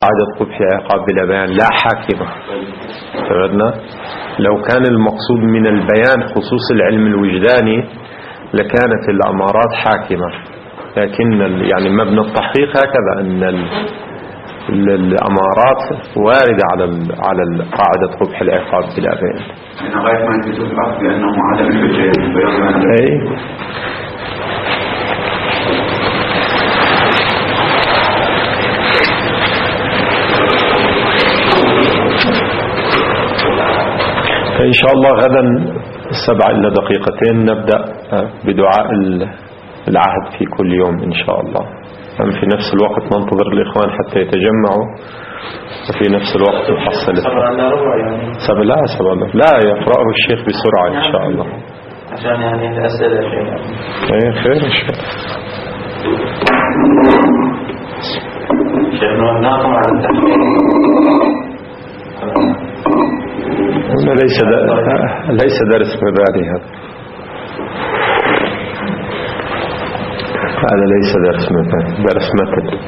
قاعدة قبح العقاب بلا بيان لا حاكمة. فهمنا؟ لو كان المقصود من البيان خصوص العلم الوجداني لكانت الأمارات حاكمة، لكن يعني مبنى التحقيق هكذا أن الأمارات واردة على قاعدة قبح العقاب بلا بيان. غاية ما تتفق بأنه عدم الحجة. أي إن شاء الله غدا 7:02 نبدأ بدعاء العهد في كل يوم إن شاء الله. في نفس الوقت ننتظر الإخوان حتى يتجمعوا، وفي نفس الوقت نحصل لا يقرأه الشيخ بسرعة إن شاء الله عشان يعني الأسئلة أي خير إن شاء الله. شيخ نوعناكم على التحقيق ليس درس مبادئ، هذا ليس درس مبادئ، درس متن.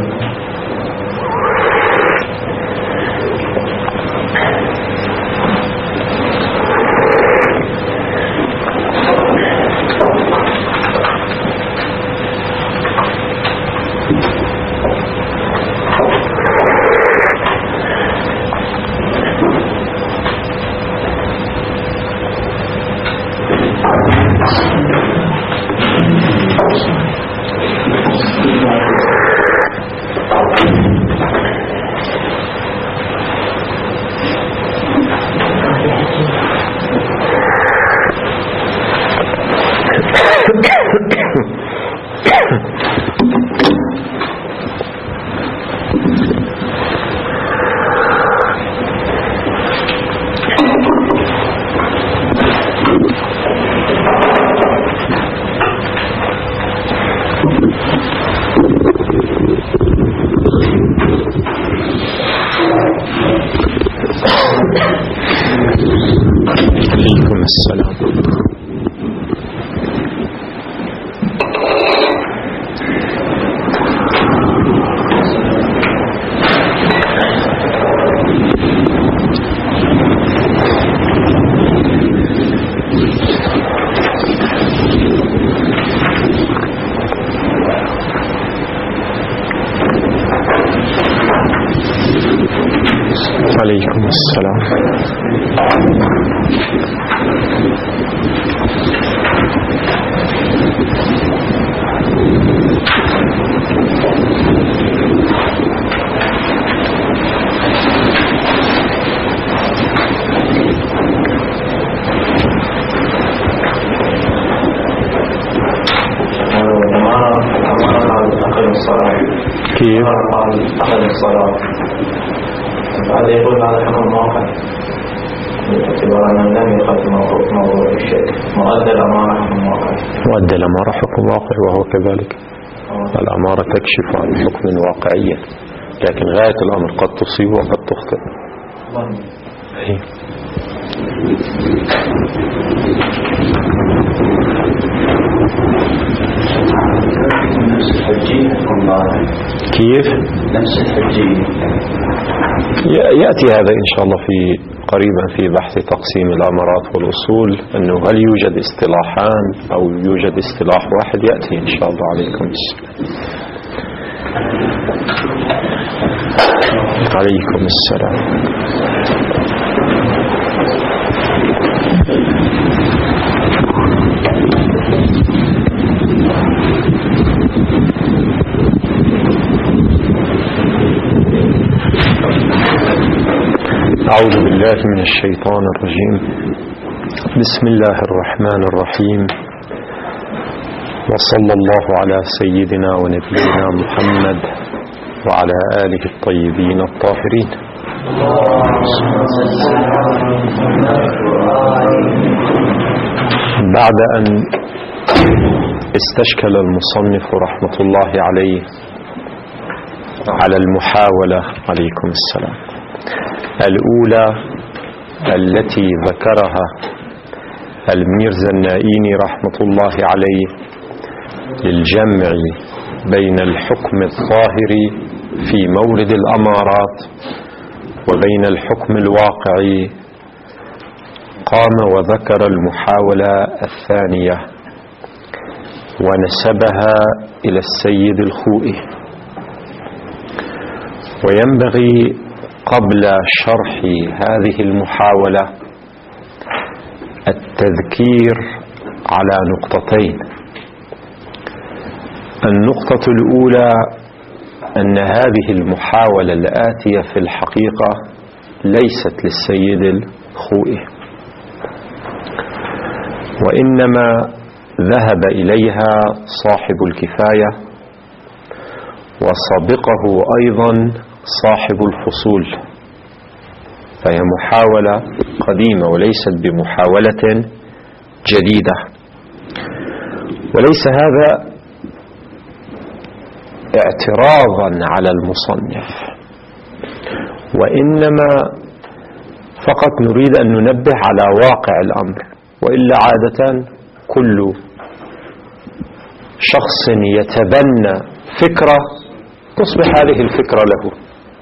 عليكم السلام. عليكم السلام. كيف؟ أخذ الصلاة هذا يقول على حكم واقع باعتبار أن لم يقدم موضوع الشرك. مؤدى الأمارة حكم واقع. مؤدى الأمارة حكم واقع، وهو كذلك. الأمارة تكشف عن حكم واقعي، لكن غاية الأمر قد تصيب وقد تخطئ. نفس الحجية كيف؟ نفس الحجية يأتي هذا إن شاء الله في قريبا في بحث تقسيم الأمارات والأصول، أنه هل يوجد اصطلاحان أو يوجد اصطلاح واحد، يأتي إن شاء الله. عليكم السلام. عليكم السلام. أعوذ بالله من الشيطان الرجيم. بسم الله الرحمن الرحيم، وصلى الله على سيدنا ونبينا محمد وعلى آله الطيبين الطاهرين. بعد أن استشكل المصنف رحمة الله عليه على المحاولة، عليكم السلام، الأولى التي ذكرها الميرزا النائيني رحمة الله عليه للجمع بين الحكم الظاهري في مورد الأمارات وبين الحكم الواقعي، قام وذكر المحاولة الثانية ونسبها إلى السيد الخوئي. وينبغي قبل شرح هذه المحاولة التذكير على نقطتين. النقطة الأولى أن هذه المحاولة الآتية في الحقيقة ليست للسيد الخوئي، وإنما ذهب إليها صاحب الكفاية وسبقه أيضا صاحب الفصول، فهي محاولة قديمة وليست بمحاولة جديدة. وليس هذا اعتراضا على المصنف، وإنما فقط نريد أن ننبه على واقع الأمر، وإلا عادة كل شخص يتبنى فكرة تصبح هذه الفكرة له.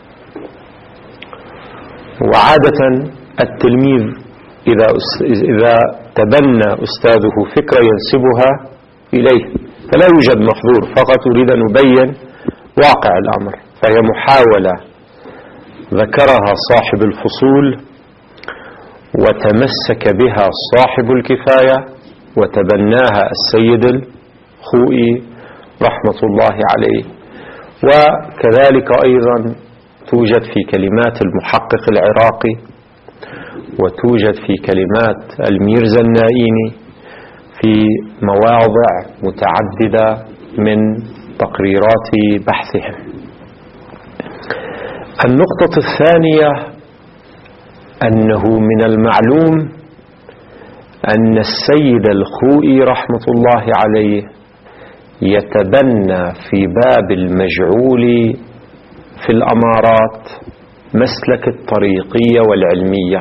وعادة التلميذ إذا تبنى أستاذه فكرة ينسبها إليه، فلا يوجد محظور، فقط أريد أن أبين واقع الأمر. فهي محاولة ذكرها صاحب الفصول وتمسك بها صاحب الكفاية وتبناها السيد الخوئي رحمة الله عليه. وكذلك أيضا توجد في كلمات المحقق العراقي، وتوجد في كلمات الميرزا النائيني في مواضع متعددة من تقريرات بحثهم. النقطة الثانية أنه من المعلوم أن السيد الخوئي رحمة الله عليه يتبنى في باب المجعول في الأمارات مسلك الطريقية والعلمية.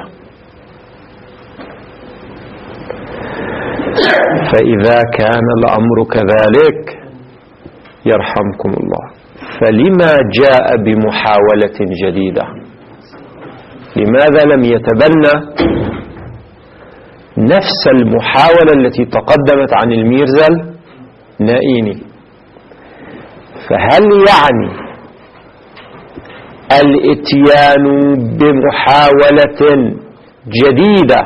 فإذا كان الأمر كذلك يرحمكم الله، فلما جاء بمحاولة جديدة؟ لماذا لم يتبنى نفس المحاولة التي تقدمت عن الميرزا النائيني؟ فهل يعني الاتيان بمحاولة جديدة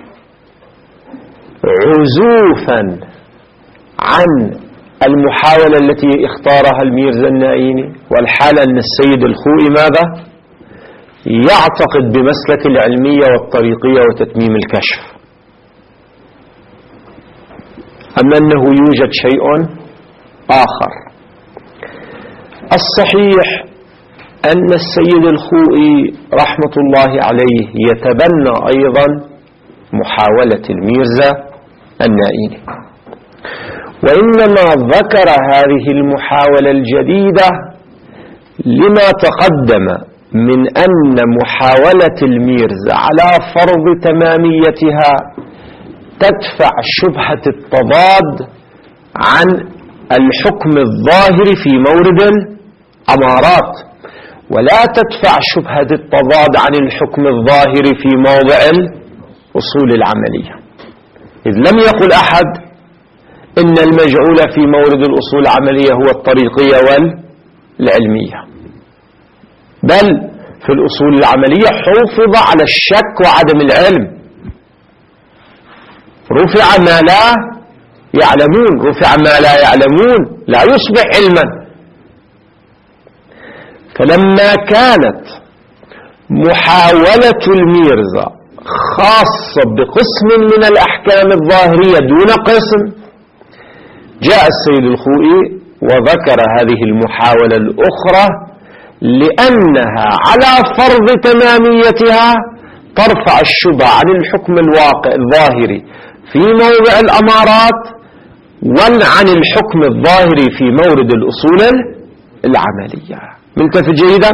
عزوفا عن المحاولة التي اختارها الميرزا النائيني، والحال أن السيد الخوئي ماذا؟ يعتقد بمسلك العلمية والطريقية وتتميم الكشف، أم أنه يوجد شيء آخر؟ الصحيح أن السيد الخوئي رحمة الله عليه يتبنى أيضا محاولة الميرزا النائيني، وإنما ذكر هذه المحاولة الجديدة لما تقدم من أن محاولة الميرزا على فرض تماميتها تدفع شبهة التضاد عن الحكم الظاهر في مورد الأمارات، ولا تدفع شبهة التضاد عن الحكم الظاهر في موضع الأصول العملية. إذ لم يقل أحد إن المجعول في مورد الأصول العملية هو الطريقية والعلمية، بل في الأصول العملية حافظ على الشك وعدم العلم، رفع ما لا يعلمون، رفع ما لا يعلمون لا يصبح علما. فلما كانت محاولة الميرزا خاصة بقسم من الأحكام الظاهرية دون قسم، جاء السيد الخوئي وذكر هذه المحاولة الأخرى لأنها على فرض تماميتها ترفع الشبهة عن الحكم الواقع الظاهري في موضع الأمارات وعن الحكم الظاهري في مورد الأصول العملية. منتفع جيدا؟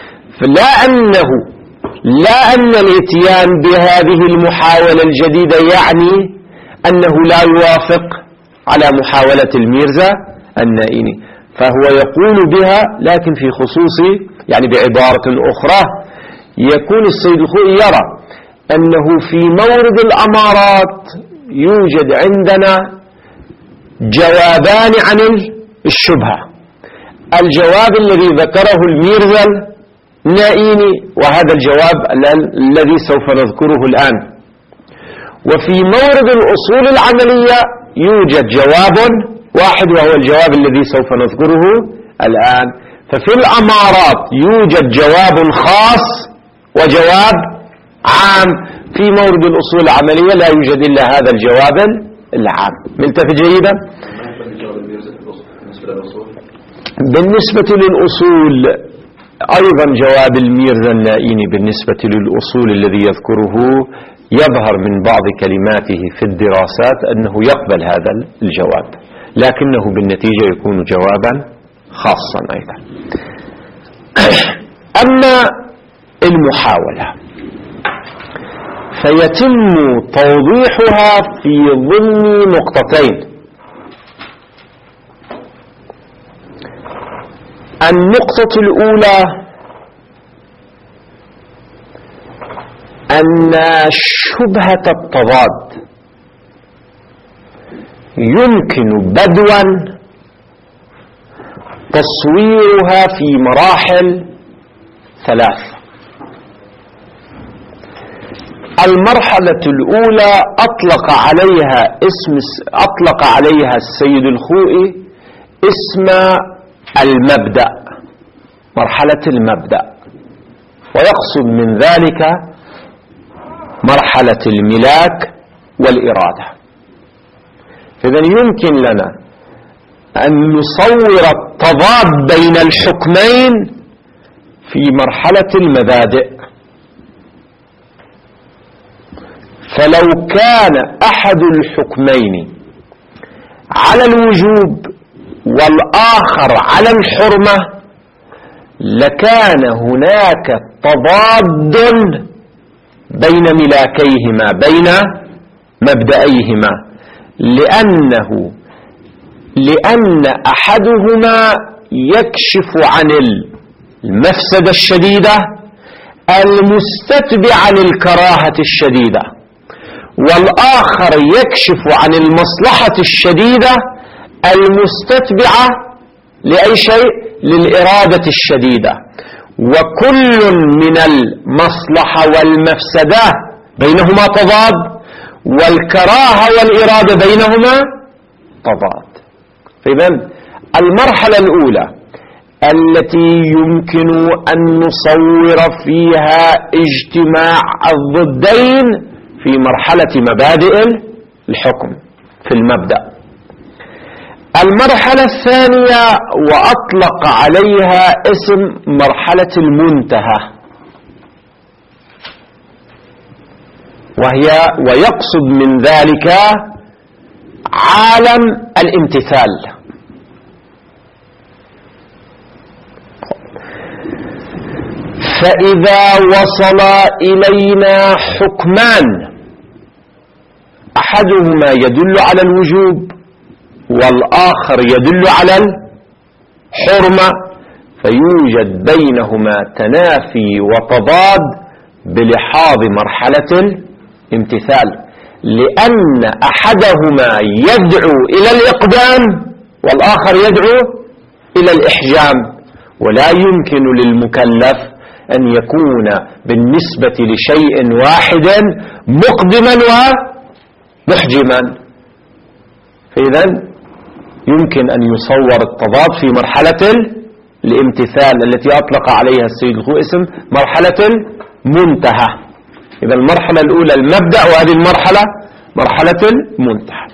لا أن الاتيان بهذه المحاولة الجديدة يعني أنه لا يوافق على محاولة الميرزا النائيني، فهو يقول بها، لكن في خصوص يعني بعبارة أخرى يكون السيد الخوئي يرى أنه في مورد الأمارات يوجد عندنا جوابان عن الشبهة: الجواب الذي ذكره الميرزا النائيني، وهذا الجواب الذي سوف نذكره الآن. وفي مورد الأصول العملية يوجد جواب واحد، وهو الجواب الذي سوف نذكره الآن. ففي الأمارات يوجد جواب خاص وجواب عام، في مورد الأصول العملية لا يوجد إلا هذا الجواب العام. ملتفت جيدا؟ بالنسبة للأصول أيضا جواب الميرزا النائيني بالنسبة للأصول الذي يذكره يظهر من بعض كلماته في الدراسات أنه يقبل هذا الجواب، لكنه بالنتيجة يكون جوابا خاصا أيضا. أما المحاولة فيتم توضيحها في ضمن نقطتين: النقطة الأولى أن شبهة التضاد يمكن بدوا تصويرها في مراحل ثلاث. المرحلة الأولى أطلق عليها السيد الخوئي اسم المبدأ، مرحلة المبدأ، ويقصد من ذلك مرحلة الملاك والإرادة. إذن يمكن لنا أن نصور التضاد بين الحكمين في مرحلة المبادئ. فلو كان أحد الحكمين على الوجوب والآخر على الحرمة لكان هناك تضاد بين ملاكيهما، بين مبدئيهما، لأن أحدهما يكشف عن المفسدة الشديدة المستتبعة للكراهة الشديدة، والآخر يكشف عن المصلحة الشديدة المستتبعة لأي شيء؟ للإرادة الشديدة. وكل من المصلحة والمفسدة بينهما تضاد، والكراهة والإرادة بينهما تضاد. فإذن المرحلة الأولى التي يمكن أن نصور فيها اجتماع الضدين في مرحلة مبادئ الحكم في المبدأ. المرحلة الثانية وأطلق عليها اسم مرحلة المنتهى، ويقصد من ذلك عالم الامتثال. فإذا وصل إلينا حكمان أحدهما يدل على الوجوب والآخر يدل على الحرمة، فيوجد بينهما تنافي وتضاد بلحاظ مرحلة الامتثال، لأن أحدهما يدعو إلى الإقدام والآخر يدعو إلى الإحجام، ولا يمكن للمكلف أن يكون بالنسبة لشيء واحد مقدما ومحجما. فإذن يمكن أن يصور التضاد في مرحلة الامتثال التي أطلق عليها السيد الخوئي اسم مرحلة المنتهى. إذا المرحلة الأولى المبدأ، وهذه المرحلة مرحلة المنتهى.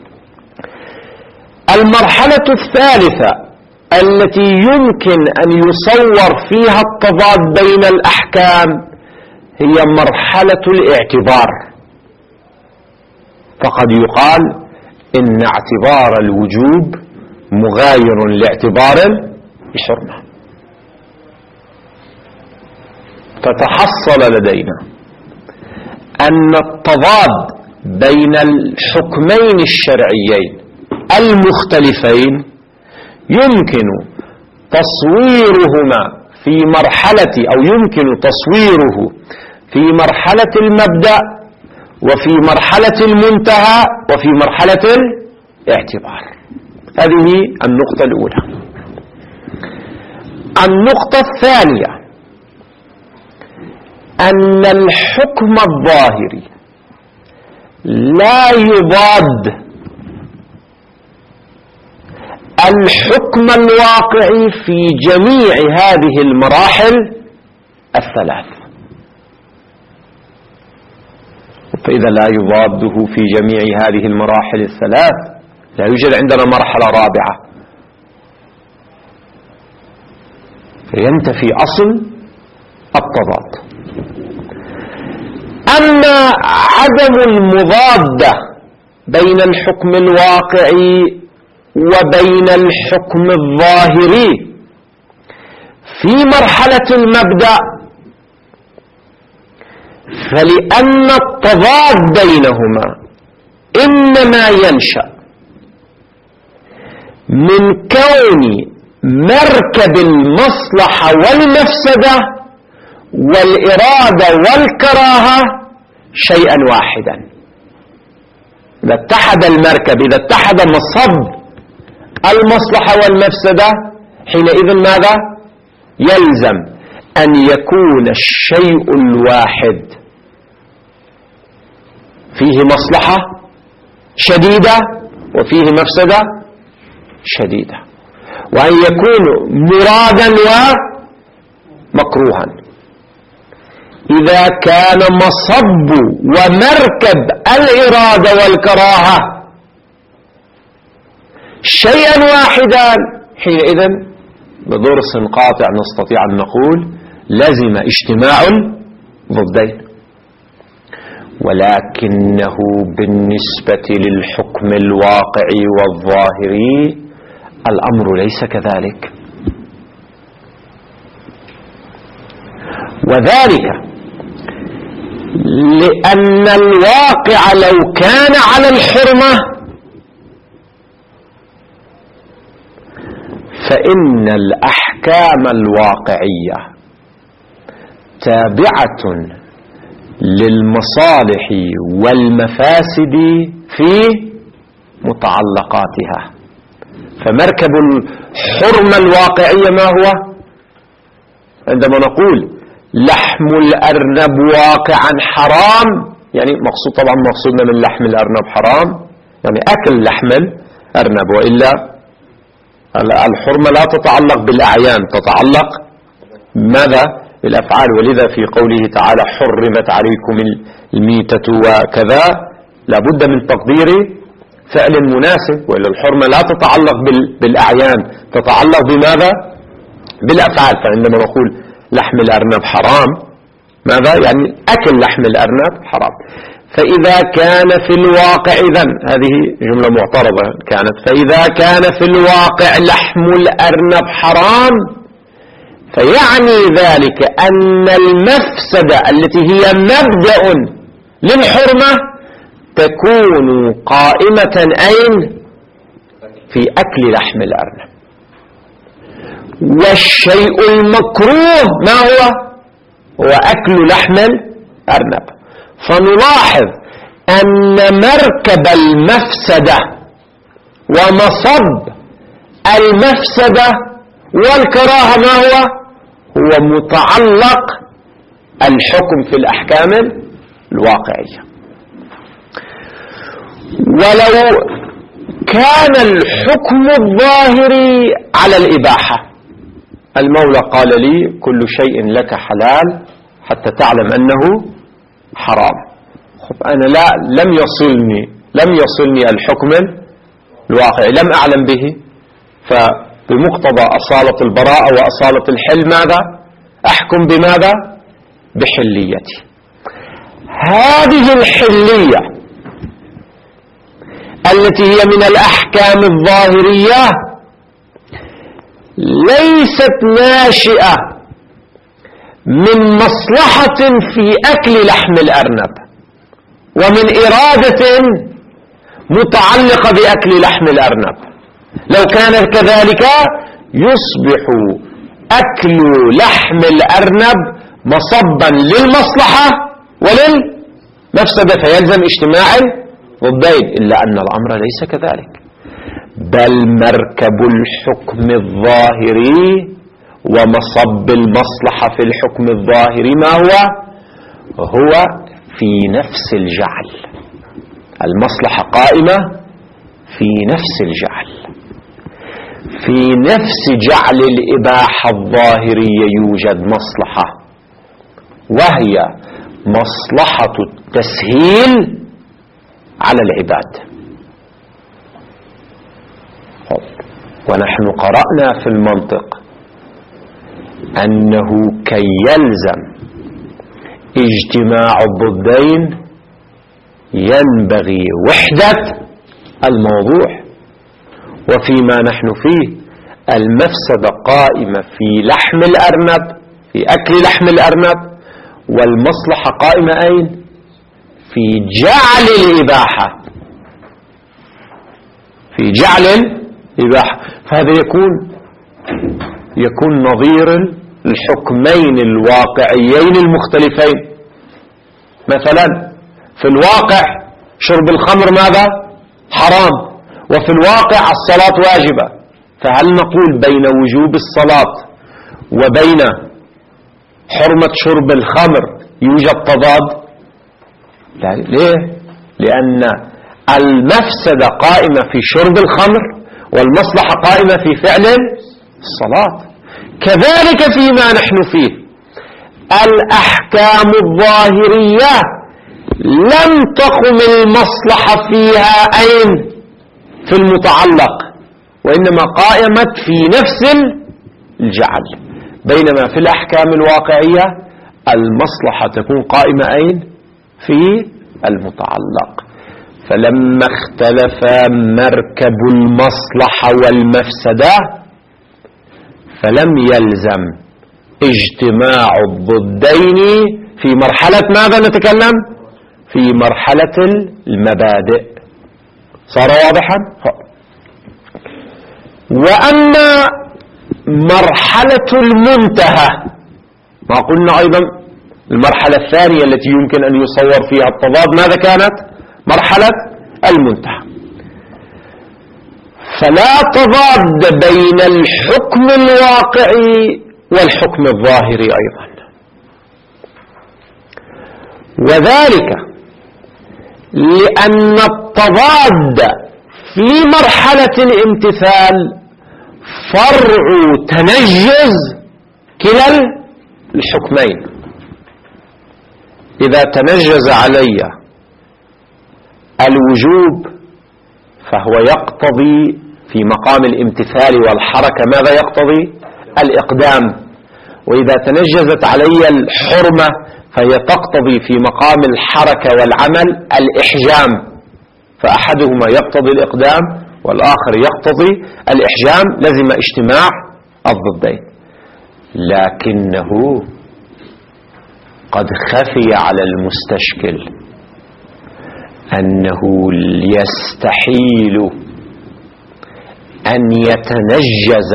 المرحلة الثالثة التي يمكن أن يصور فيها التضاد بين الأحكام هي مرحلة الاعتبار. فقد يقال إن اعتبار الوجوب مغاير لاعتبار الحرمة، فتحصل لدينا أن التضاد بين الحكمين الشرعيين المختلفين يمكن تصويرهما في مرحلة، أو يمكن تصويره في مرحلة المبدأ وفي مرحلة المنتهى وفي مرحلة الاعتبار. هذه النقطة الأولى. النقطة الثانية أن الحكم الظاهري لا يضاد الحكم الواقعي في جميع هذه المراحل الثلاث. فإذا لا يضاده في جميع هذه المراحل الثلاث لا يوجد عندنا مرحلة رابعة، فينتفي أصل التضاد. أما عدم المضادة بين الحكم الواقعي وبين الحكم الظاهري في مرحلة المبدأ، فلأن التضاد بينهما إنما ينشأ من كون مركب المصلحة والمفسدة والإرادة والكراهة شيئا واحدا. إذا اتحد المركب، إذا اتحد مصب المصلحة والمفسدة، حينئذ ماذا؟ يلزم أن يكون الشيء الواحد فيه مصلحة شديدة وفيه مفسدة شديدة، وأن يكون مرادا ومكروها. إذا كان مصب ومركب الإرادة والكراهة شيئا واحدا، حينئذ بدرس قاطع نستطيع أن نقول لزم اجتماع ضدين. ولكنه بالنسبة للحكم الواقعي والظاهري الأمر ليس كذلك، وذلك لأن الواقع لو كان على الحرمة فإن الأحكام الواقعية تابعة للمصالح والمفاسد في متعلقاتها. فمركب الحرمة الواقعية ما هو؟ عندما نقول لحم الأرنب واقعا حرام، يعني مقصود طبعا مقصودنا من لحم الأرنب حرام يعني أكل لحم الأرنب، وإلا الحرمة لا تتعلق بالأعيان، تتعلق ماذا؟ بالأفعال. ولذا في قوله تعالى حرمت عليكم الميتة وكذا لابد من تقدير فعل مناسب، وإلا الحرمة لا تتعلق بالأعيان، تتعلق بماذا؟ بالأفعال. فعندما نقول لحم الأرنب حرام ماذا؟ يعني أكل لحم الأرنب حرام. فإذا كان في الواقع، إذن هذه جملة معترضة كانت، فإذا كان في الواقع لحم الأرنب حرام فيعني ذلك أن المفسدة التي هي مبدأ للحرمة تكون قائمة أين؟ في أكل لحم الأرنب. والشيء المكروه ما هو؟ هو أكل لحم الأرنب. فنلاحظ أن مركب المفسدة ومصب المفسدة والكراهة ما هو؟ هو متعلق الحكم في الأحكام الواقعية. ولو كان الحكم الظاهري على الإباحة، المولى قال لي كل شيء لك حلال حتى تعلم أنه حرام. أنا لم يصلني الحكم الواقعي، لم أعلم به، فبمقتضى أصالة البراءة وأصالة الحل ماذا؟ أحكم بماذا؟ بحليتي. هذه الحلية التي هي من الأحكام الظاهرية ليست ناشئة من مصلحة في أكل لحم الأرنب ومن إرادة متعلقة بأكل لحم الأرنب، لو كان كذلك يصبح أكل لحم الأرنب مصبا للمصلحة وللمفسدة فيلزم اجتماع الضدين، إلا أن الأمر ليس كذلك، بل مركب الحكم الظاهري ومصب المصلحة في الحكم الظاهري ما هو في نفس الجعل. المصلحة قائمة في نفس الجعل، في نفس جعل الإباحة الظاهرية يوجد مصلحة، وهي مصلحة التسهيل على العباد. ونحن قرأنا في المنطق أنه كي يلزم اجتماع الضدين ينبغي وحدة الموضوع، وفيما نحن فيه المفسدة قائمة في لحم الأرنب، في أكل لحم الأرنب، والمصلحة قائمة أين؟ في جعل الإباحة، في جعل الإباحة. فهذا يكون نظير الحكمين الواقعيين المختلفين. مثلا في الواقع شرب الخمر ماذا؟ حرام، وفي الواقع الصلاة واجبة، فهل نقول بين وجوب الصلاة وبين حرمة شرب الخمر يوجد تضاد؟ لا. ليه؟ لأن المفسدة قائمة في شرب الخمر والمصلحة قائمة في فعل الصلاة. كذلك فيما نحن فيه الأحكام الظاهرية لم تقم المصلحة فيها أين؟ في المتعلق، وإنما قائمت في نفس الجعل، بينما في الأحكام الواقعية المصلحة تكون قائمة أين؟ في المتعلق. فلما اختلف مركب المصلحة والمفسدة فلم يلزم اجتماع الضدين في مرحلة ماذا نتكلم؟ في مرحلة المبادئ. صار واضحا؟ وأما مرحلة المنتهى ما قلنا أيضا المرحلة الثانية التي يمكن أن يصور فيها التضاد ماذا كانت؟ مرحلة المنتهى. فلا تضاد بين الحكم الواقعي والحكم الظاهري أيضا، وذلك لأن التضاد في مرحلة الامتثال فرع تنجز كلا الحكمين. إذا تنجز علي الوجوب فهو يقتضي في مقام الامتثال والحركة ماذا يقتضي؟ الإقدام. وإذا تنجزت علي الحرمة فهي تقتضي في مقام الحركة والعمل الإحجام، فأحدهما يقتضي الإقدام والآخر يقتضي الإحجام، لزم اجتماع الضدين. لكنه قد خفي على المستشكل أنه يستحيل أن يتنجز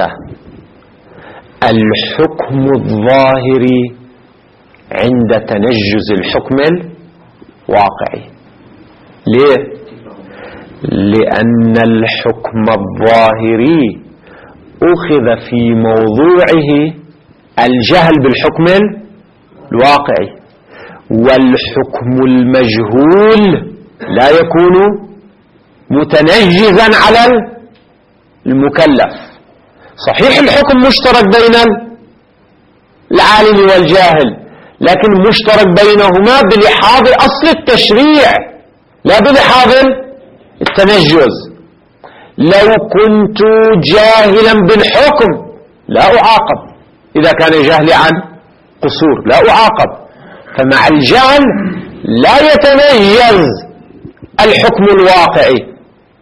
الحكم الظاهري عند تنجز الحكم الواقعي. ليه؟ لأن الحكم الظاهري أخذ في موضوعه الجهل بالحكم الواقعي، والحكم المجهول لا يكون متنجزا على المكلف. صحيح الحكم مشترك بين العالم والجاهل، لكن مشترك بينهما بلحاظ أصل التشريع لا بلحاظ التنجز. لو كنت جاهلا بالحكم لا أعاقب، إذا كان جهلي عن قصور لا أعاقب، فمع الجهل لا يتميز الحكم الواقعي،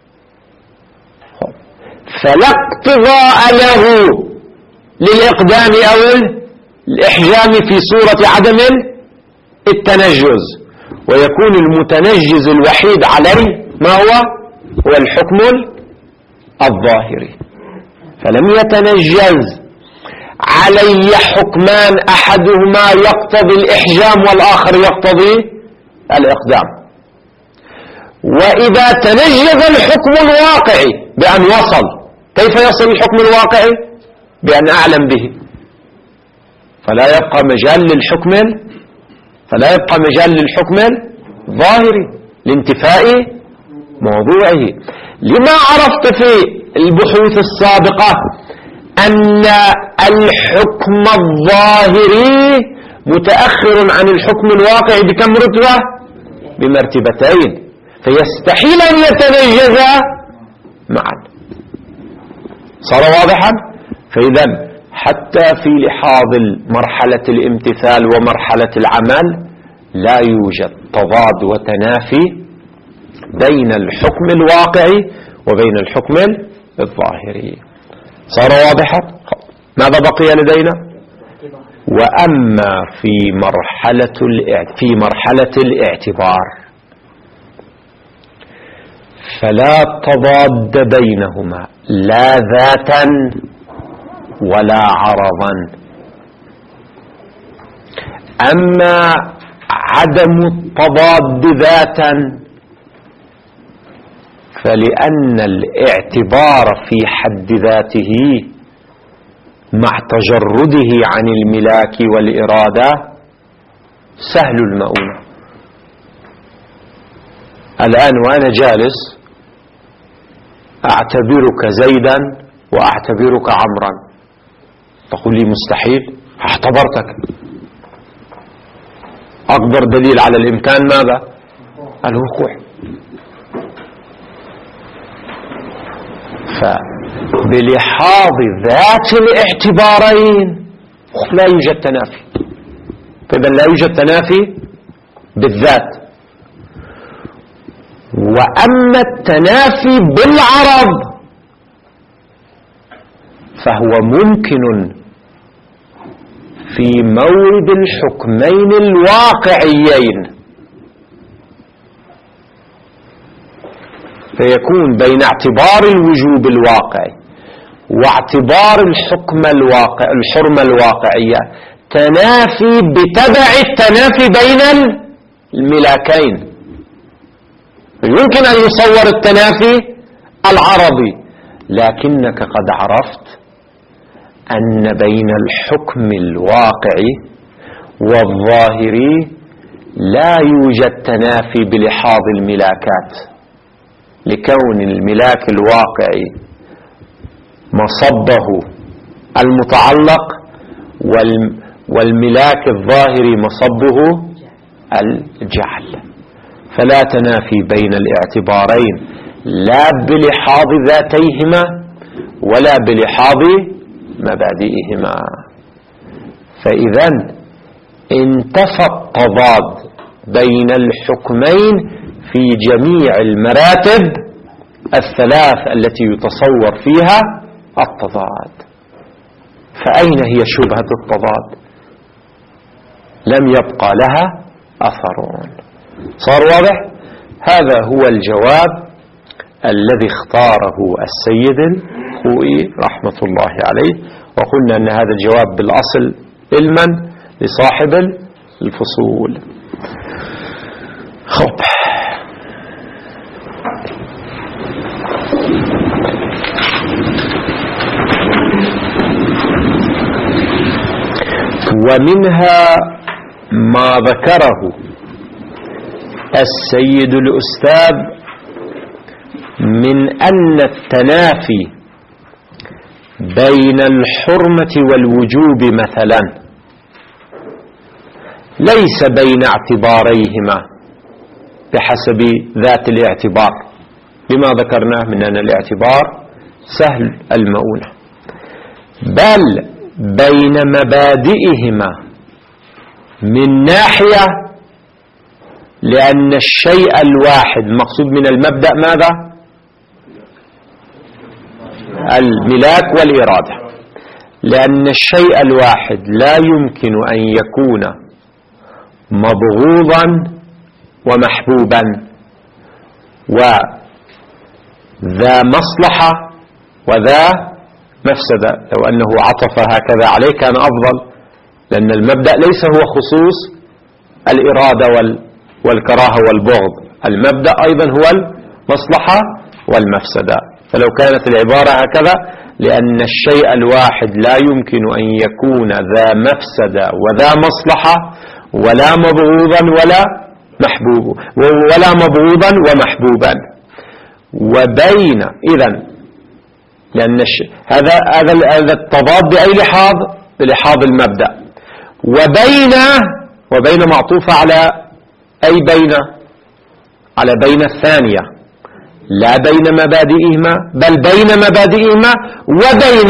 فلا اقتضاء له للإقدام أو الإحجام في صورة عدم التنجز، ويكون المتنجز الوحيد عليه ما هو الحكم الظاهري، فلم يتنجز علي حكمان أحدهما يقتضي الإحجام والآخر يقتضي الإقدام. وإذا تنجز الحكم الواقعي بأن وصل، كيف يصل الحكم الواقعي؟ بأن أعلم به، فلا يبقى مجال للحكم الظاهري لانتفاء موضوعه. لما عرفت في البحوث السابقة أن الحكم الظاهري متأخر عن الحكم الواقعي بكم رتبة؟ بمرتبتين، فيستحيل أن يتنجز معا. صار واضحا؟ فإذا حتى في لحاظ مرحلة الامتثال ومرحلة العمل لا يوجد تضاد وتنافي بين الحكم الواقعي وبين الحكم الظاهري. صار واضحا؟ ماذا بقي لدينا؟ وأما في مرحلة الاعتبار فلا تضاد بينهما لا ذاتا ولا عرضا. أما عدم التضاد ذاتا فلأن الاعتبار في حد ذاته مع تجرده عن الملاك والإرادة سهل المؤونة. الآن وأنا جالس أعتبرك زيدا وأعتبرك عمرا، تقول لي مستحيل، اعتبرتك. أكبر دليل على الإمكان ماذا؟ الوقوع. فبلحاظ ذات الاعتبارين لا يوجد تنافي، فإذا لا يوجد تنافي بالذات. وأما التنافي بالعرض فهو ممكن في مورد الحكمين الواقعيين، فيكون بين اعتبار الوجوب الواقعي واعتبار الحرمة الواقعية تنافي بتبع التنافي بين الملاكين. يمكن أن يصور التنافي العرضي، لكنك قد عرفت أن بين الحكم الواقعي والظاهري لا يوجد تنافي بلحاظ الملاكات، لكون الملاك الواقعي مصبه المتعلق والملاك الظاهري مصبه الجعل، فلا تنافي بين الاعتبارين لا بلحاظ ذاتيهما ولا بلحاظ مبادئهما. فإذا انتفى التضاد بين الحكمين في جميع المراتب الثلاث التي يتصور فيها التضاد. فأين هي شبهة التضاد؟ لم يبقى لها أثر. صار واضح؟ هذا هو الجواب الذي اختاره السيد الخوئي رحمة الله عليه، وقلنا أن هذا الجواب بالأصل علما لصاحب الفصول. خب، ومنها ما ذكره السيد الأستاذ من أن التنافي بين الحرمة والوجوب مثلا ليس بين اعتباريهما بحسب ذات الاعتبار، لما ذكرناه من أن الاعتبار سهل المؤونة، بل بين مبادئهما من ناحية، لأن الشيء الواحد مقصود من المبدأ ماذا؟ الملاك والإرادة. لأن الشيء الواحد لا يمكن أن يكون مبغوضا ومحبوبا وذا مصلحة وذا مفسدة. لو أنه عطف هكذا عليه كان أفضل، لأن المبدأ ليس هو خصوص الإرادة والكراهة والبغض، المبدأ أيضا هو المصلحة والمفسدة. فلو كانت العبارة هكذا، لأن الشيء الواحد لا يمكن أن يكون ذا مفسدة وذا مصلحة ولا مبغوضا ولا مبغوضا ومحبوبا. وبين إذن لأن هذا التضاد بأي لحاظ؟ بلحاظ المبدأ. وبين معطوفة على أي بين؟ على بين الثانية، لا بين مبادئهما بل بين مبادئهما وبين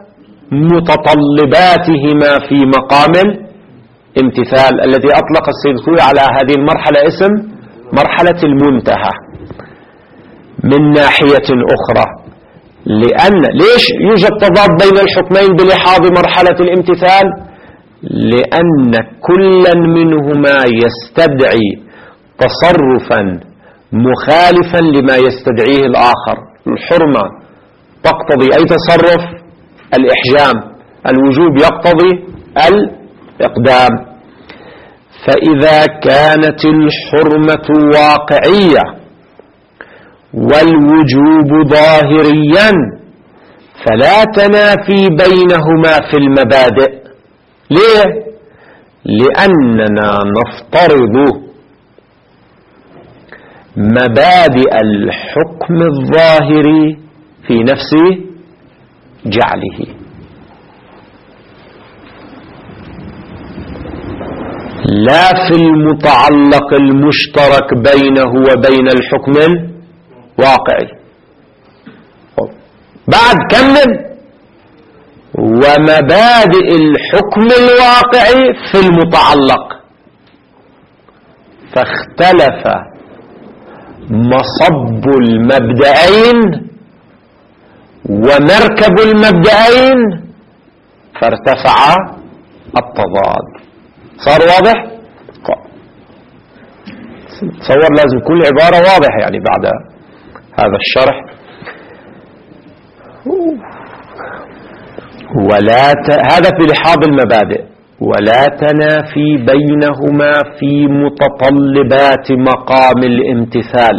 متطلباتهما في مقام الامتثال، الذي أطلق السيد الخوئي على هذه المرحلة اسم مرحلة المنتهى. من ناحية أخرى، ليش يوجد تضاد بين الحكمين بلحاظ مرحلة الامتثال؟ لأن كلا منهما يستدعي تصرفا مخالفا لما يستدعيه الآخر. الحرمة تقتضي أي تصرف؟ الإحجام. الوجوب يقتضي الإقدام. فإذا كانت الحرمة واقعية والوجوب ظاهريا فلا تنافي بينهما في المبادئ. ليه؟ لأننا نفترض مبادئ الحكم الظاهري في نفس جعله، لا في المتعلق المشترك بينه وبين الحكم الواقعي. بعد كمل: ومبادئ الحكم الواقعي في المتعلق. فاختلف مصب المبدأين ومركب المبدأين فارتفع التضاد. صار واضح؟ تصور لازم كل عبارة واضحة يعني بعد هذا الشرح. هذا في لحاظ المبادئ. ولا تنافي بينهما في متطلبات مقام الامتثال،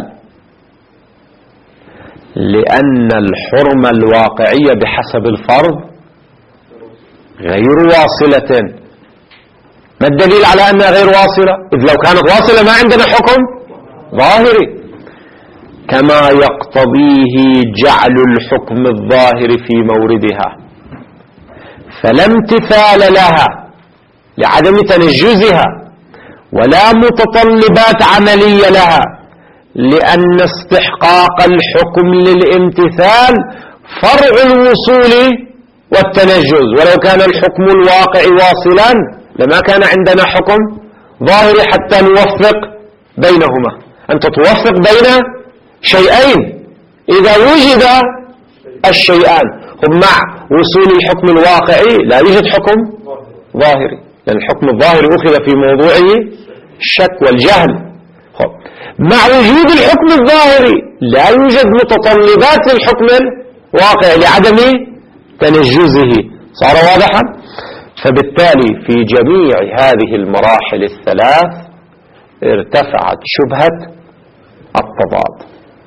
لأن الحرمة الواقعية بحسب الفرض غير واصلة. ما الدليل على أنها غير واصلة؟ إذ لو كانت واصلة ما عندنا حكم ظاهري، كما يقتضيه جعل الحكم الظاهر في موردها، فلا امتثال لها لعدم تنجزها ولا متطلبات عملية لها، لأن استحقاق الحكم للامتثال فرع الوصول والتنجز. ولو كان الحكم الواقع واصلا لما كان عندنا حكم ظاهري حتى نوفق بينهما. أنت توفق بين شيئين إذا وجد الشيئان، مع وصول الحكم الواقعي لا يوجد حكم ظاهري، لأن الحكم الظاهري أخذ في موضوعه الشك والجهل. مع وجود الحكم الظاهري لا يوجد متطلبات للحكم الواقعي لعدم تنجزه. صار واضحا؟ فبالتالي في جميع هذه المراحل الثلاث ارتفعت شبهة التضاد.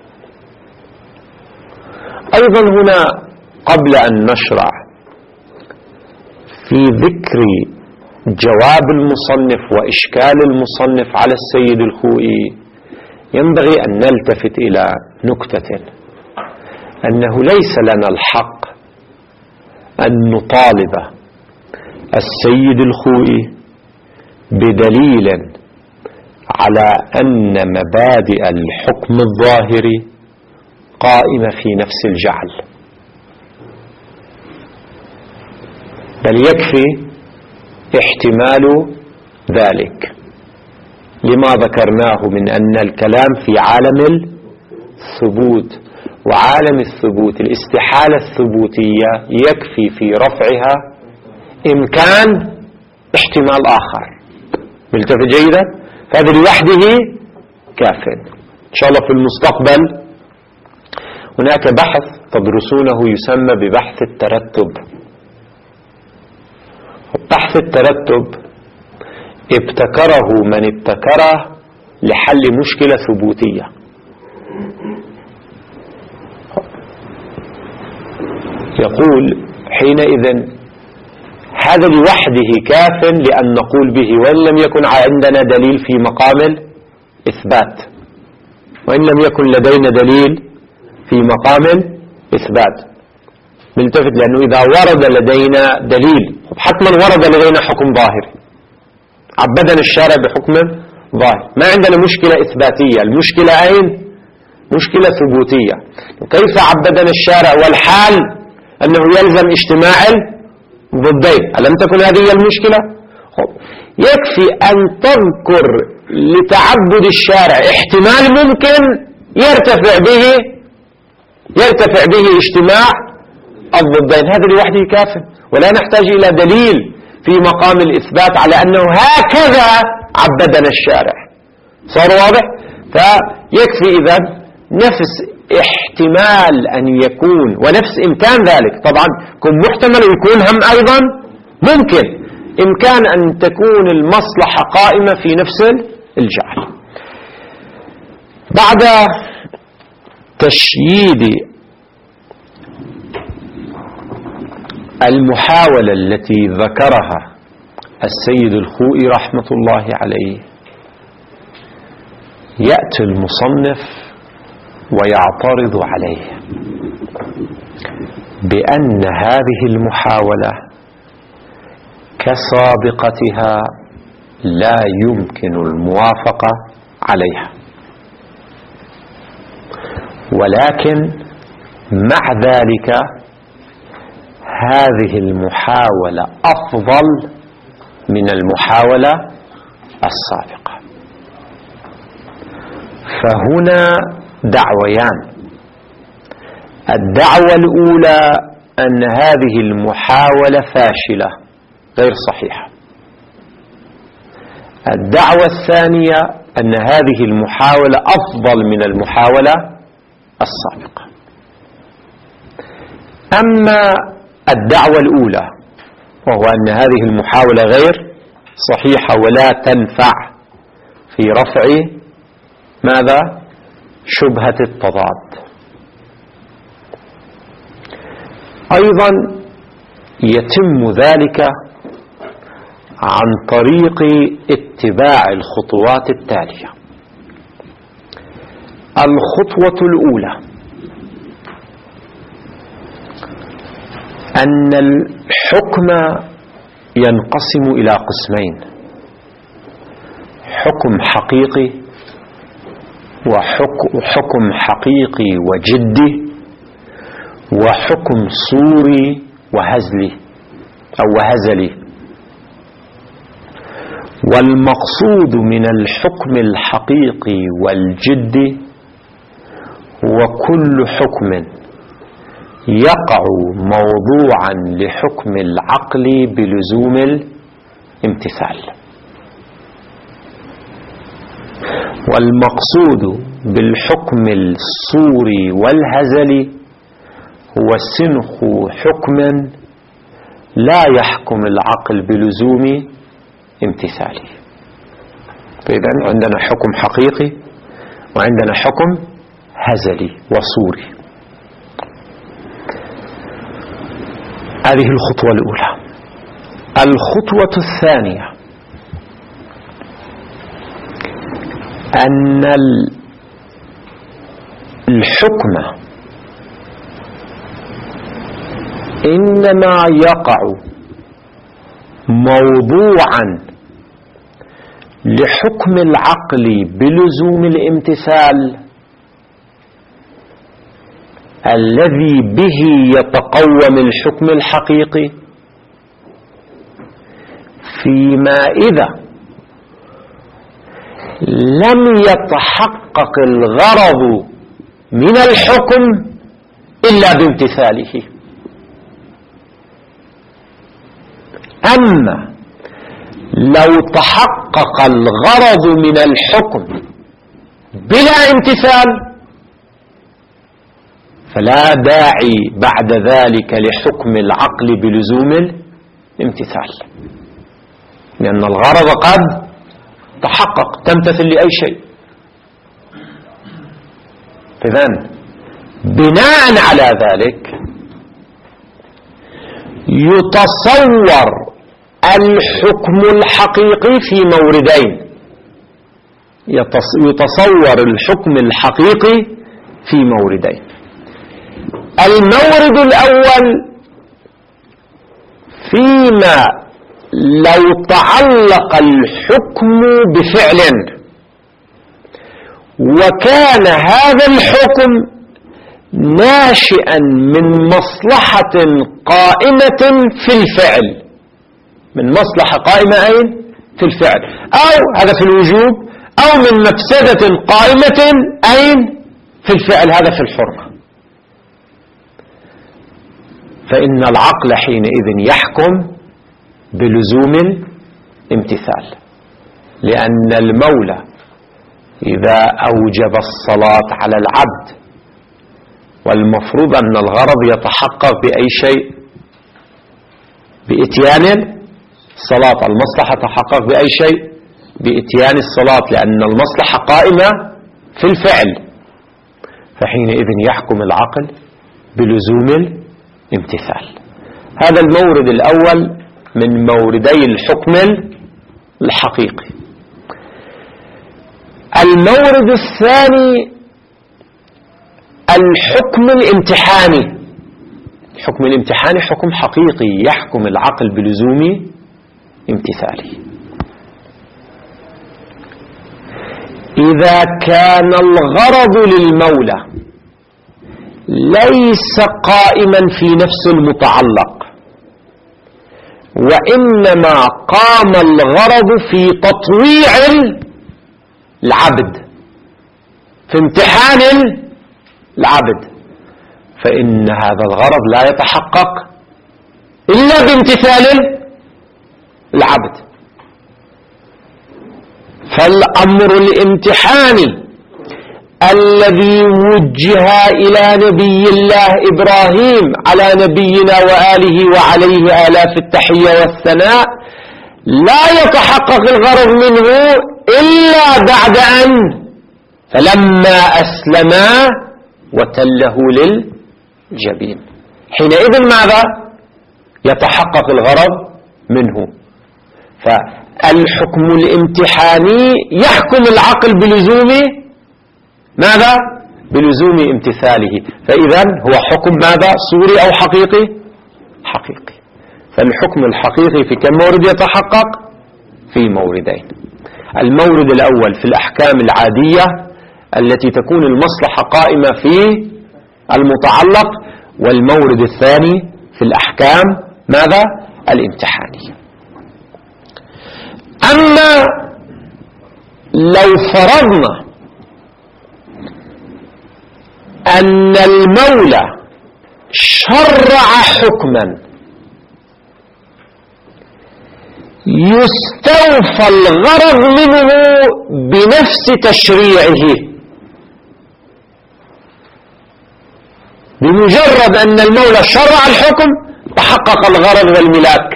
أيضا هنا قبل أن نشرع في ذكر جواب المصنف وإشكال المصنف على السيد الخوئي ينبغي أن نلتفت إلى نكتة، أنه ليس لنا الحق أن نطالب السيد الخوئي بدليل على أن مبادئ الحكم الظاهري قائمة في نفس الجعل، بل يكفي احتمال ذلك لما ذكرناه من أن الكلام في عالم الثبوت، وعالم الثبوت الاستحالة الثبوتية يكفي في رفعها إمكان احتمال آخر. ملتفت جيدا؟ فهذا لوحده كاف. إن شاء الله في المستقبل هناك بحث تدرسونه يسمى ببحث الترتب. بحث الترتب ابتكره من ابتكره لحل مشكلة ثبوتية. يقول حينئذ هذا لوحده كاف لأن نقول به وإن لم يكن عندنا دليل في مقام الإثبات، وإن لم يكن لدينا دليل في مقام الإثبات. ملتفت لأنه إذا ورد لدينا دليل حتما ورد لدينا حكم ظاهر، عبدنا الشارع بحكم ظاهر، ما عندنا مشكلة إثباتية. المشكلة أين؟ مشكلة ثبوتية. كيف عبدنا الشارع والحال أنه يلزم اجتماع الضدين؟ ألم تكن هذه المشكلة؟ يكفي أن تذكر لتعبد الشارع احتمال ممكن يرتفع به اجتماع الضدين، هذا لوحده كاف، ولا نحتاج إلى دليل في مقام الإثبات على أنه هكذا عبدنا الشارع. صار واضح؟ فيكفي إذن نفس احتمال أن يكون ونفس إمكان ذلك، طبعا يكون محتمل ويكون هم أيضا ممكن، إمكان أن تكون المصلحة قائمة في نفس الجعل. بعد تشييد المحاولة التي ذكرها السيد الخوئي رحمة الله عليه، يأتي المصنف ويعترض عليه بأن هذه المحاولة كسابقتها لا يمكن الموافقة عليها، ولكن مع ذلك هذه المحاولة أفضل من المحاولة السابقة. فهنا دعويان. الدعوة الأولى أن هذه المحاولة فاشلة غير صحيحة. الدعوة الثانية أن هذه المحاولة أفضل من المحاولة السابقة. أما الدعوة الأولى وهو أن هذه المحاولة غير صحيحة ولا تنفع في رفع ماذا؟ شبهة التضاد. أيضا يتم ذلك عن طريق اتباع الخطوات التالية. الخطوة الأولى أن الحكم ينقسم إلى قسمين: حكم حقيقي وحكم حقيقي وجدي، وحكم صوري وهزلي أو وهزلي. والمقصود من الحكم الحقيقي والجدي هو كل حكم يقع موضوعا لحكم العقل بلزوم الامتثال. والمقصود بالحكم الصوري والهزلي هو سنخ حكم لا يحكم العقل بلزوم امتثاله. فإذا عندنا حكم حقيقي وعندنا حكم هزلي وصوري. هذه الخطوة الأولى. الخطوة الثانية أن الحكم إنما يقع موضوعا لحكم العقل بلزوم الامتثال الذي به يتقوم الحكم الحقيقي، فيما إذا لم يتحقق الغرض من الحكم إلا بامتثاله. أما لو تحقق الغرض من الحكم بلا امتثال فلا داعي بعد ذلك لحكم العقل بلزوم الامتثال، لأن الغرض قد تحقق، تمتثل لأي شيء. إذن بناء على ذلك يتصور الحكم الحقيقي في موردين. يتصور الحكم الحقيقي في موردين. المورد الأول فيما لو تعلق الحكم بفعل وكان هذا الحكم ناشئا من مصلحة قائمة في الفعل، من مصلحة قائمة أين؟ في الفعل، أو هذا في الوجوب، أو من مفسدة قائمة أين؟ في الفعل، هذا في الحرمة. فإن العقل حينئذ يحكم بلزوم الامتثال، لأن المولى إذا أوجب الصلاة على العبد والمفروض أن الغرض يتحقق بأي شيء؟ بإتيان الصلاة. المصلحة تحقق بأي شيء؟ بإتيان الصلاة، لأن المصلحة قائمة في الفعل. فحينئذ يحكم العقل بلزوم الامتثال. هذا المورد الأول من موردي الحكم الحقيقي. المورد الثاني الحكم الامتحاني. الحكم الامتحاني حكم حقيقي يحكم العقل بلزوم امتثاله. إذا كان الغرض للمولى ليس قائما في نفس المتعلق، وإنما قام الغرض في تطويع العبد، في امتحان العبد، فإن هذا الغرض لا يتحقق إلا بامتثال العبد. فالأمر الامتحاني الذي وجه إلى نبي الله إبراهيم على نبينا وآله وعليه آلاف التحية والثناء لا يتحقق الغرض منه إلا بعد أن فلما أسلما وتله للجبين، حينئذ ماذا؟ يتحقق الغرض منه. فالحكم الامتحاني يحكم العقل بلزوم ماذا؟ بلزوم امتثاله. فإذا هو حكم ماذا؟ صوري أو حقيقي؟ حقيقي. فالحكم الحقيقي في كم مورد يتحقق؟ في موردين. المورد الأول في الأحكام العادية التي تكون المصلحة قائمة في المتعلق، والمورد الثاني في الأحكام ماذا؟ الامتحانية. أما لو فرضنا أن المولى شرع حكما يستوفى الغرض منه بنفس تشريعه، بمجرد أن المولى شرع الحكم تحقق الغرض والملاك،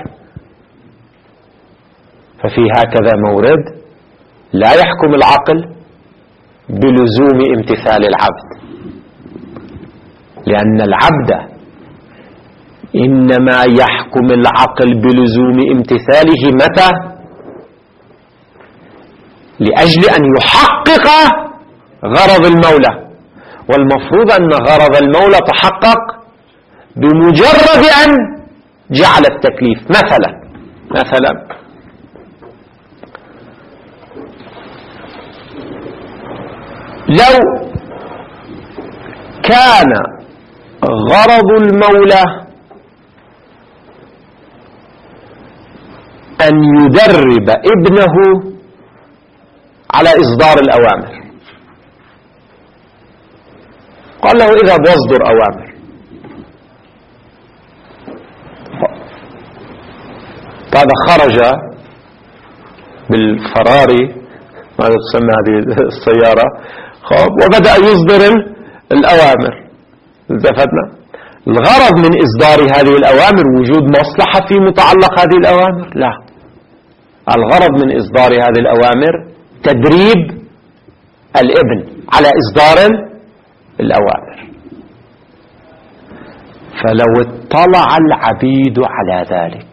ففي هكذا مورد لا يحكم العقل بلزوم امتثال العبد، لأن العبد إنما يحكم العقل بلزوم امتثاله متى؟ لأجل أن يحقق غرض المولى، والمفروض أن غرض المولى تحقق بمجرد أن جعل التكليف. مثلا لو كان غرض المولى أن يدرب ابنه على إصدار الأوامر، قال له اذهب واصدر أوامر، هذا خرج بالفراري، ماذا تسمى هذه السيارة، وبدأ يصدر الأوامر. التفتنا؟ الغرض من إصدار هذه الأوامر وجود مصلحة في متعلق هذه الأوامر؟ لا، الغرض من إصدار هذه الأوامر تدريب الابن على إصدار الأوامر. فلو اطلع العبيد على ذلك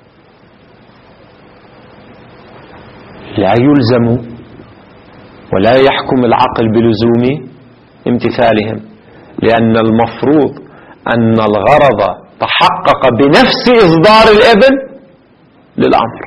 لا يلزم ولا يحكم العقل بلزوم امتثالهم، لأن المفروض أن الغرض تحقق بنفس إصدار الابن للأمر.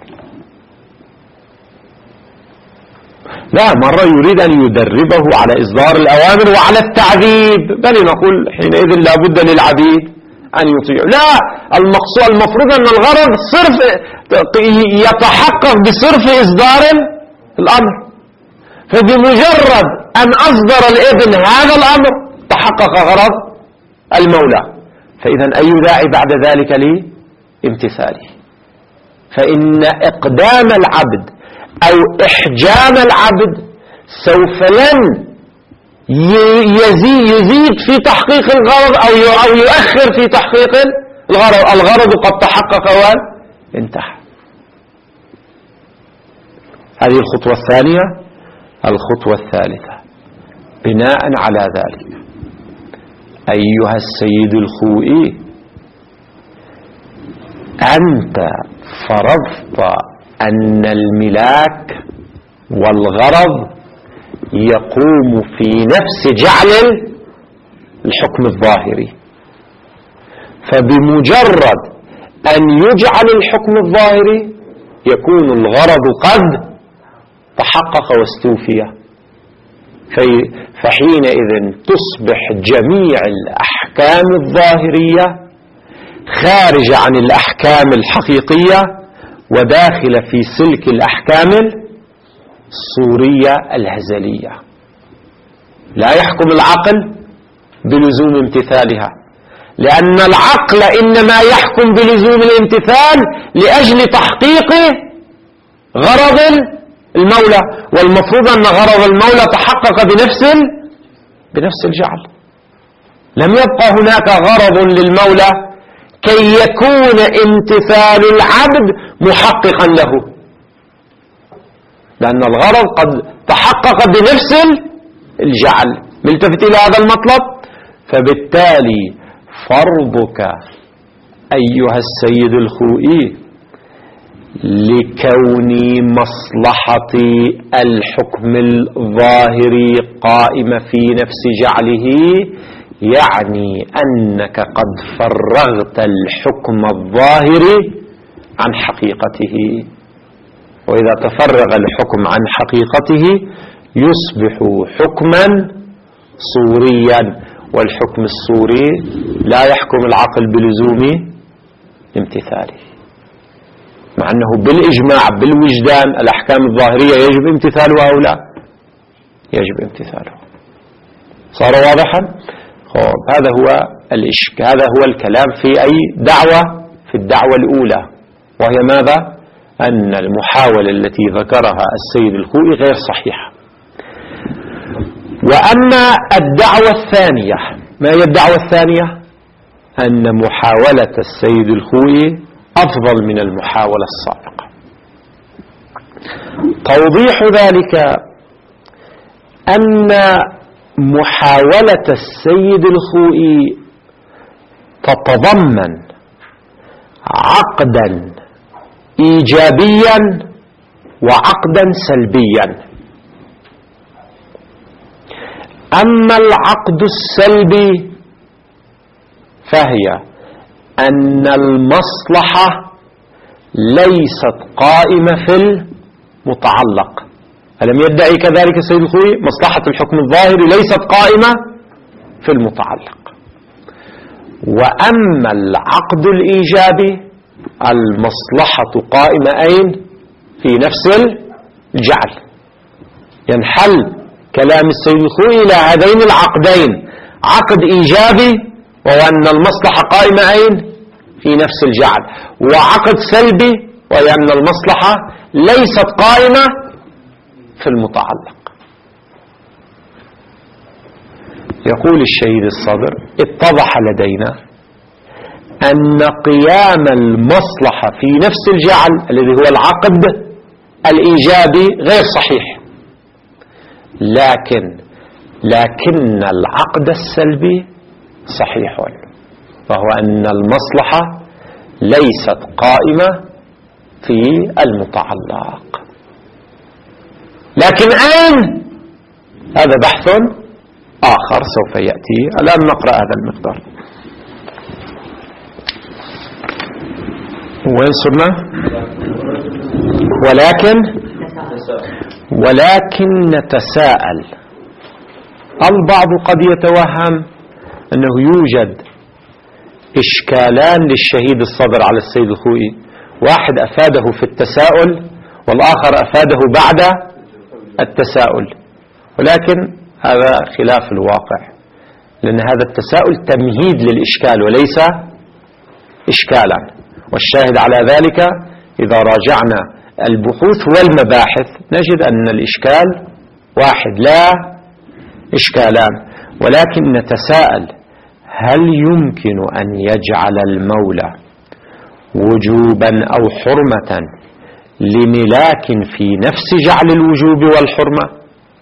لا، مرة يريد أن يدربه على إصدار الأوامر وعلى التعذيب، بل نقول حينئذ لا بد للعبيد أن يطيعوا. لا، المفروض أن الغرض صرف يتحقق بصرف إصدار الأمر. فبمجرد أن أصدر الابن هذا الأمر تحقق غرض المولى، فإذا أي داعي بعد ذلك لامتثاله؟ فإن إقدام العبد أو إحجام العبد سوف لن يزيد في تحقيق الغرض أو يؤخر في تحقيق الغرض. الغرض قد تحقق وانتهى. هذه الخطوة الثانية. الخطوة الثالثة بناء على ذلك أيها السيد الخوئي، أنت فرضت أن الملاك والغرض يقوم في نفس جعل الحكم الظاهري، فبمجرد أن يجعل الحكم الظاهري يكون الغرض قد تحقق واستوفي، فحينئذ تصبح جميع الأحكام الظاهرية خارجة عن الأحكام الحقيقية وداخلة في سلك الأحكام الصورية الهزلية. لا يحكم العقل بلزوم امتثالها، لأن العقل إنما يحكم بلزوم الامتثال لأجل تحقيق غرض المولى، والمفروض أن غرض المولى تحقق بنفس الجعل. لم يبقى هناك غرض للمولى كي يكون امتثال العبد محققا له، لأن الغرض قد تحقق بنفس الجعل. ملتفت إلى هذا المطلب. فبالتالي فرضك أيها السيد الخوئي لكون مصلحة الحكم الظاهري قائمة في نفس جعله يعني أنك قد فرغت الحكم الظاهري عن حقيقته، وإذا تفرغ الحكم عن حقيقته يصبح حكما صوريا، والحكم الصوري لا يحكم العقل بلزوم امتثاله، مع أنه بالإجماع بالوجدان الأحكام الظاهرية يجب امتثالها أو لا؟ يجب امتثالها. صار واضحا؟ هذا هو هذا هو الكلام في أي دعوة، في الدعوة الأولى، وهي ماذا؟ أن المحاولة التي ذكرها السيد الخوئي غير صحيحة. وأما الدعوة الثانية، ما هي الدعوة الثانية؟ أن محاولة السيد الخوئي أفضل من المحاولة السابقة. توضيح ذلك أن محاولة السيد الخوئي تتضمن عقدا إيجابيا وعقدا سلبيا. أما العقد السلبي فهي أن المصلحة ليست قائمة في المتعلق. ألم يدعي كذلك السيد الخوئي؟ مصلحة الحكم الظاهري ليست قائمة في المتعلق. وأما العقد الإيجابي المصلحة قائمة أين؟ في نفس الجعل. ينحل كلام السيد الخوئي إلى هذين العقدين: عقد إيجابي وهو أن المصلحة قائمة أين؟ في نفس الجعل، وعقد سلبي وهي أن المصلحة ليست قائمة في المتعلق. يقول الشهيد الصدر: اتضح لدينا أن قيام المصلحة في نفس الجعل الذي هو العقد الإيجابي غير صحيح، لكن العقد السلبي صحيح، وهو أن المصلحة ليست قائمة في المتعلق. لكن أين؟ هذا بحث آخر سوف يأتي. الآن نقرأ هذا المقدار. وين صرنا؟ ولكن نتساءل. البعض قد يتوهم أنه يوجد إشكالان للشهيد الصدر على السيد الخوئي، واحد أفاده في التساؤل والآخر أفاده بعد التساؤل، ولكن هذا خلاف الواقع، لأن هذا التساؤل تمهيد للإشكال وليس إشكالا. والشاهد على ذلك إذا راجعنا البحوث والمباحث نجد أن الإشكال واحد لا إشكالان. ولكن نتساءل: هل يمكن أن يجعل المولى وجوبا أو حرمة لملاك في نفس جعل الوجوب والحرمة؟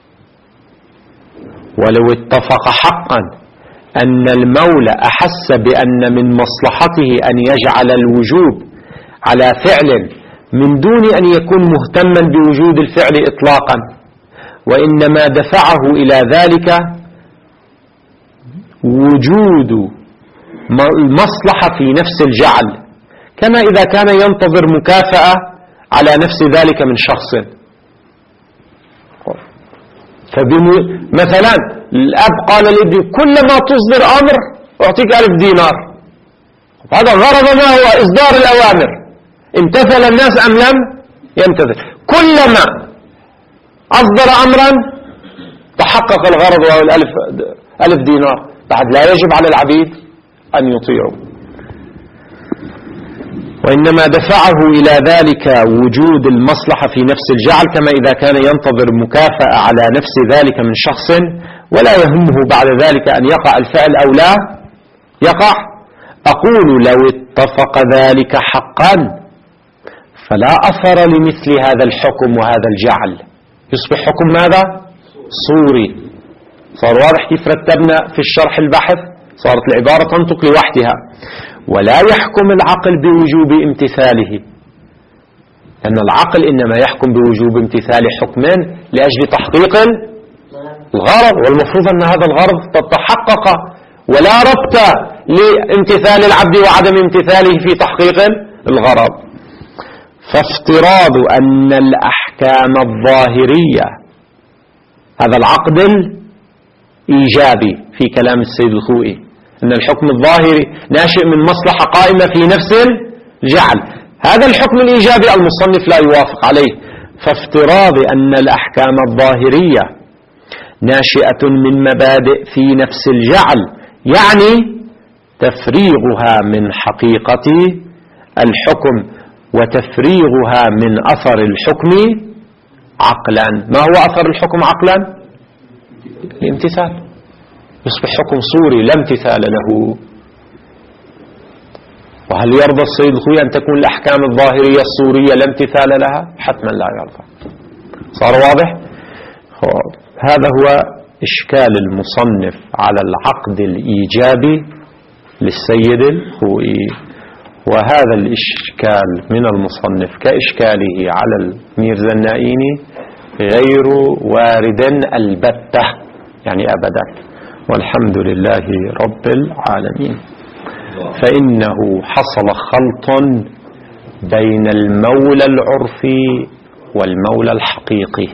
ولو اتفق حقا أن المولى أحس بأن من مصلحته أن يجعل الوجوب على فعل من دون أن يكون مهتما بوجود الفعل إطلاقا، وإنما دفعه إلى ذلك وجود المصلحة في نفس الجعل، كما إذا كان ينتظر مكافأة على نفس ذلك من شخص. مثلا الأب قال لابنه: كلما تصدر أمر أعطيك 1000 دينار. هذا غرض ما هو إصدار الأوامر، امتثل الناس أم لم يمتثل؟ كلما أصدر أمرا تحقق الغرض وهو 1000 دينار. بعد لا يجب على العبيد أن يطيعوا، وإنما دفعه إلى ذلك وجود المصلحة في نفس الجعل، كما إذا كان ينتظر مكافأة على نفس ذلك من شخص ولا يهمه بعد ذلك أن يقع الفعل أو لا يقع. أقول: لو اتفق ذلك حقا فلا أثر لمثل هذا الحكم وهذا الجعل، يصبح حكم ماذا؟ صوري. صار واضح كيف رتبنا في الشرح البحث؟ صارت العبارة تنطق لوحدها. ولا يحكم العقل بوجوب امتثاله، لأن العقل إنما يحكم بوجوب امتثال حكمين لأجل تحقيق الغرض، والمفروض أن هذا الغرض تتحقق، ولا ربط لامتثال العبد وعدم امتثاله في تحقيق الغرض. فافتراض أن الأحكام الظاهرية، هذا العقد الإيجابي في كلام السيد الخوئي، أن الحكم الظاهري ناشئ من مصلحة قائمة في نفس الجعل، هذا الحكم الإيجابي المصنف لا يوافق عليه. فافتراض أن الأحكام الظاهرية ناشئة من مبادئ في نفس الجعل، يعني تفريغها من حقيقة الحكم وتفريغها من أثر الحكم عقلا. ما هو أثر الحكم عقلا؟ الامتثال. يصبح حكم صوري لا امتثال له. وهل يرضى السيد الخوئي أن تكون الأحكام الظاهرية الصورية لا امتثال لها؟ حتما لا يرضى. صار واضح؟ هذا هو إشكال المصنف على العقد الإيجابي للسيد الخوئي، وهذا الإشكال من المصنف كإشكاله على الميرزا النائيني غير وارد البتة، يعني أبدا. والحمد لله رب العالمين. فإنه حصل خلط بين المولى العرفي والمولى الحقيقي.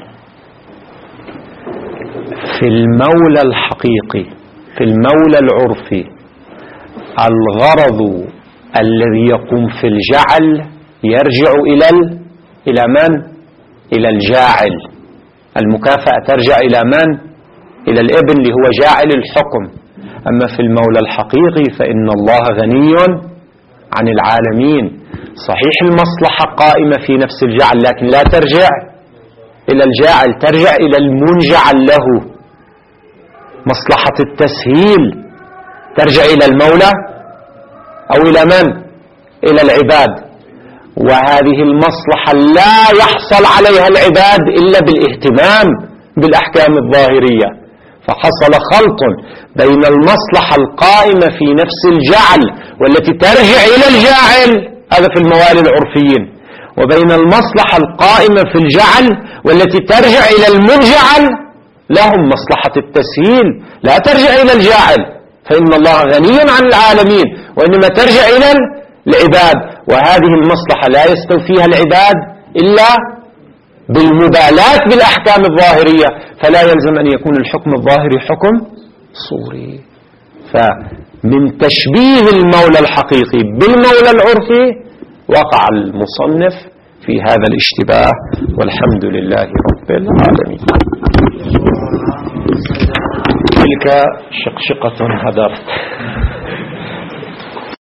في المولى الحقيقي، في المولى العرفي، الغرض الذي يقوم في الجعل يرجع إلى من؟ إلى الجاعل. المكافأة ترجع إلى من؟ إلى الابن اللي هو جاعل الحكم. أما في المولى الحقيقي فإن الله غني عن العالمين. صحيح المصلحة قائمة في نفس الجعل، لكن لا ترجع إلى الجاعل، ترجع إلى المنجعل له. مصلحة التسهيل ترجع إلى المولى أو إلى من؟ إلى العباد، وهذه المصلحة لا يحصل عليها العباد إلا بالاهتمام بالأحكام الظاهرية. فحصل خلط بين المصلحة القائمة في نفس الجعل والتي ترجع إلى الجاعل، هذا في الموالي العرفيين، وبين المصلحة القائمة في الجعل والتي ترجع إلى المنجعل. لهم مصلحة التسهيل لا ترجع إلى الجاعل، فإن الله غني عن العالمين، وإنما ترجع إلى العباد، وهذه المصلحة لا يستوفيها العباد إلا بالمبالاة بالأحكام الظاهرية، فلا يلزم أن يكون الحكم الظاهري حكم صوري. فمن تشبيه المولى الحقيقي بالمولى العرفي وقع المصنف في هذا الاشتباه، والحمد لله رب العالمين. تلك شقشقة هدرت.